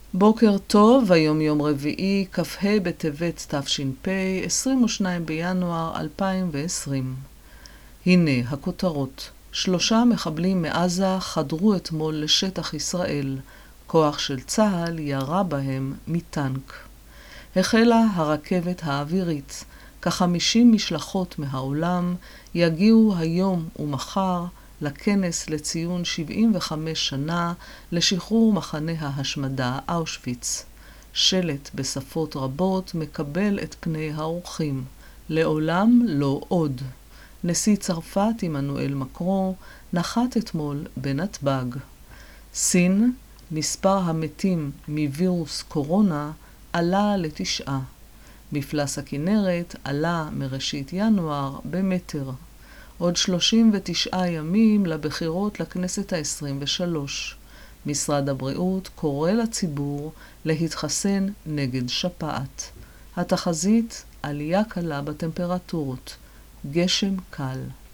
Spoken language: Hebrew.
בוקר טוב, היום יום רביעי, כ"ה בטבת תש"פ, 22 בינואר 2020. הנה הכותרות. 3 מחבלים מעזה חדרו אתמול לשטח ישראל. כוח של צה"ל ירה בהם מטנק. החלה הרכבת האווירית. כ-50 משלחות מהעולם יגיעו היום ומחר לכנס לציון 75 שנה לשחרור מחנה ההשמדה אושוויץ. שלט בשפות רבות מקבל את פני האורחים. לעולם לא עוד. נשיא צרפת עמנואל מקרון נחת אתמול בנתב"ג. סין, מספר המתים מווירוס קורונה עלה ל9. מפלס הכנרת עלה מראשית ינואר במטר. עוד 39 ימים לבחירות לכנסת ה-23. משרד הבריאות קורא לציבור להתחסן נגד שפעת. התחזית, עלייה קלה בטמפרטורות. גשם קל.